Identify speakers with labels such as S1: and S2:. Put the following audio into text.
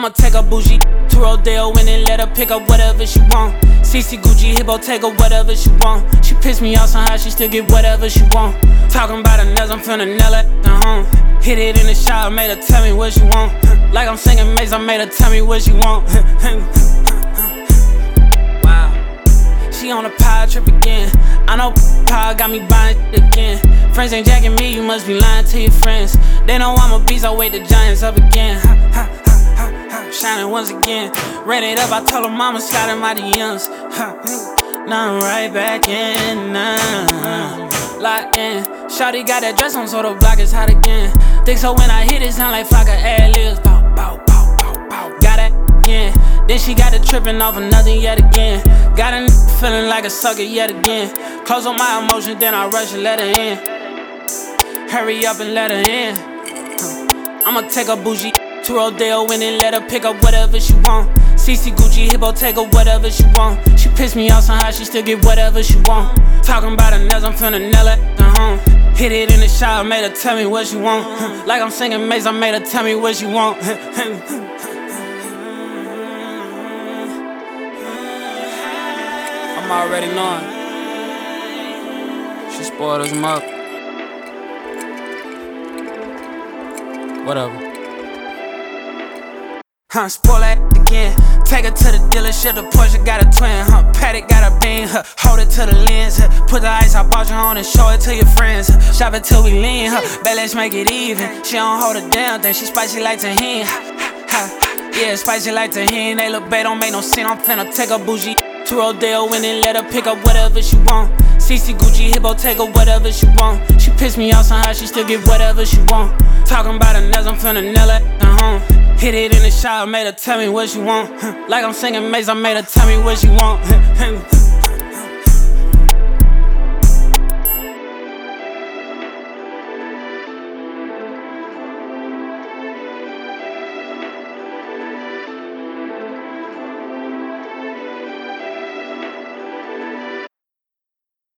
S1: I'ma take a bougie to Rodeo and then let her pick up whatever she want. CC Gucci, Hippo, take her whatever she want. She pissed me off somehow, she still get whatever she want. Talking about her nails, I'm finna nail it at home. Hit it in the shower, made her tell me what she want. Like I'm singing Maze, I made her tell me what she want. Wow, she on a power trip again. I know power got me buying again. Friends ain't jacking me, you must be lying to your friends. They know I'm a beast, I wake the giants up again. Shining once again. Ran it up, I told her mama slide in my DMs. Now I'm right back in. Locked in. Shawty got that dress on, so the block is hot again. Think so when I hit it, sound like Flocka ad-libs. Bow, bow, bow, bow, bow. Got that again. Then she got it tripping off of nothing yet again. Got a feeling like a sucker yet again. Close on my emotions, then I rush and let her in. Hurry up and let her in. I'ma take a bougie to Rodeo and then let her pick up whatever she want. CC Gucci, Hippo, take her whatever she want. She pissed me off somehow, she still get whatever she want. Talking about her nails, I'm finna nail it at home. Hit it in the shower, made her tell me what she want. Like I'm singing Maze, I made her tell me what she want. I'm already knowing. She spoiled us up. Whatever. Spoil that again. Take her to the dealership, the Porsche got a twin, Paddock got a beam, hold it to the lens, put the ice I bought you on and show it to your friends, shop it till we lean, bet let's make it even. She don't hold it down, think she spicy like tahini. Yeah, spicy like tahini. They look bad, don't make no sense. I'm finna take a bougie to Rodeo and then let her pick up whatever she want. CC Gucci, Hippo, take her whatever she want. She pissed me off somehow, she still get whatever she want. Talking about her nails, I'm finna nail it at home. Hit it in the shower, made her tell me what she want. Like I'm singing Maze, I made her tell me what she want.